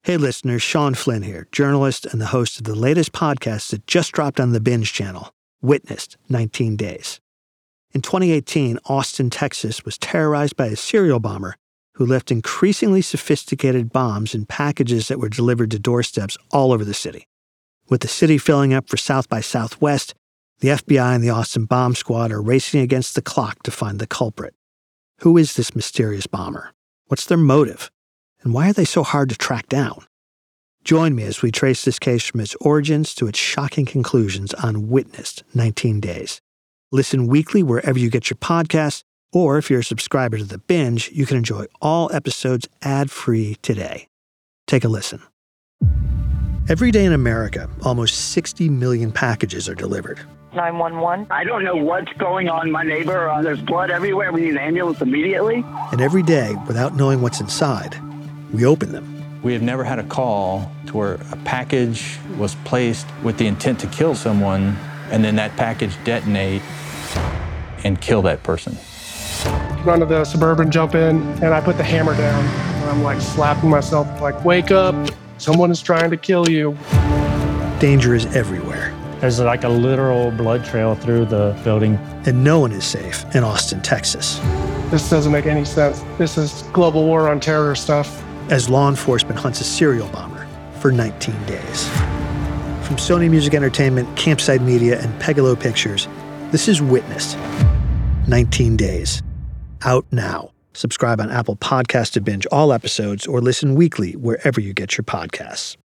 Hey listeners, Sean Flynn here, journalist and the host of the latest podcast that just dropped on the Binge channel, Witnessed 19 Days. In 2018, Austin, Texas was terrorized by a serial bomber who left increasingly sophisticated bombs in packages that were delivered to doorsteps all over the city. With the city filling up for South by Southwest, the FBI and the Austin Bomb Squad are racing against the clock to find the culprit. Who is this mysterious bomber? What's their motive? And why are they so hard to track down? Join me as we trace this case from its origins to its shocking conclusions on Witnessed 19 Days. Listen weekly wherever you get your podcasts, or if you're a subscriber to The Binge, you can enjoy all episodes ad-free today. Take a listen. Every day in America, almost 60 million packages are delivered. 911. I don't know what's going on, my neighbor. There's blood everywhere. We need an ambulance immediately. And every day, without knowing what's inside, we open them. We have never had a call to where a package was placed with the intent to kill someone, and then that package detonate and kill that person. Run to the Suburban, jump in, and I put the hammer down. And I'm like slapping myself, like, wake up, someone is trying to kill you. Danger is everywhere. There's like a literal blood trail through the building. And no one is safe in Austin, Texas. This doesn't make any sense. This is global war on terror stuff. As law enforcement hunts a serial bomber for 19 days. From Sony Music Entertainment, Campside Media, and Pegalo Pictures, this is Witnessed 19 Days. Out now. Subscribe on Apple Podcasts to binge all episodes or listen weekly wherever you get your podcasts.